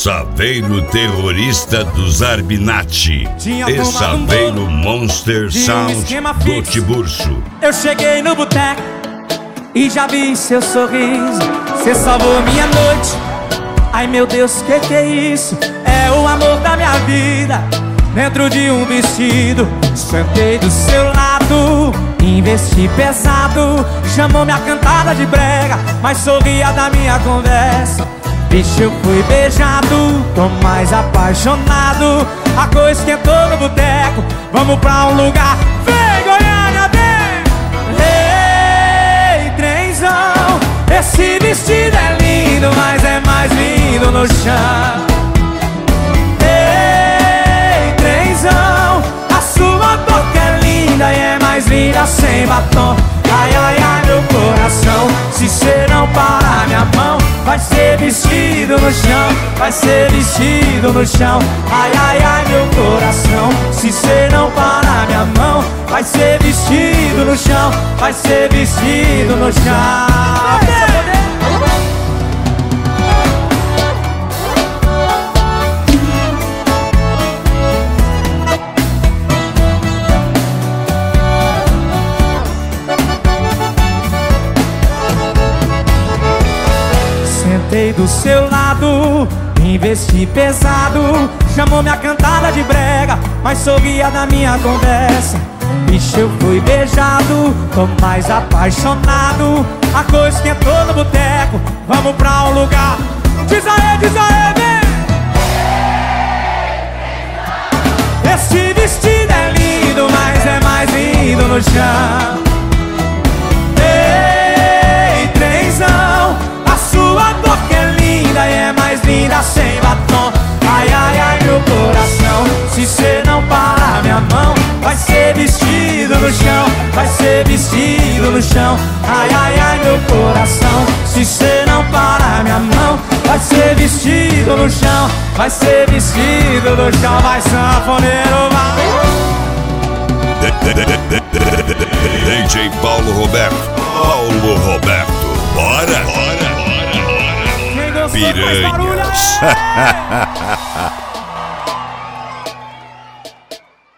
Saveiro terrorista dos Arbinati. E Saveiro Monster Sound do Tiburcio. Eu cheguei no boteco e já vi seu sorriso. Cê salvou minha noite. Ai meu Deus, que é isso? É o amor da minha vida. Dentro de um vestido, sentei do seu lado, investi pesado. Chamou minha cantada de brega, mas sorria da minha conversa. Bicho, eu fui beijado, tô mais apaixonado. A coisa esquentou no boteco, vamos pra um lugar. Vem, Goiânia, vem! Ei, trenzão, esse vestido é lindo, mas é mais lindo no chão. A sua boca é linda e é mais linda sem batom. Ai, ai, ai, meu coração, se cê não parar minha mão, vai ser vestido no chão, vai ser vestido no chão. Ai, ai, ai, meu coração, se cê não parar minha mão, vai ser vestido no chão, vai ser vestido no chão. Sentei do seu lado, investi pesado. Chamou minha cantada de brega, mas sorria da minha conversa. Bicho, eu fui beijado, tô mais apaixonado. A coisa esquentou no boteco, vamos pra um lugar. Diz aí, vem! Esse vestido é lindo, mas é mais lindo no chão. Ei, trenzão, a sua boca é linda e é mais linda sem batom. Ai, ai, ai, meu coração, se cê não parar minha mão, vai ser vestido no chão, vai ser vestido no chão. Ai, ai, ai, meu coração, se cê não parar minha mão, vai ser vestido no chão, vai ser vestido no chão. Vai, sanfoneiro, vai! DJ Paulo Roberto. Bora! Piranhas.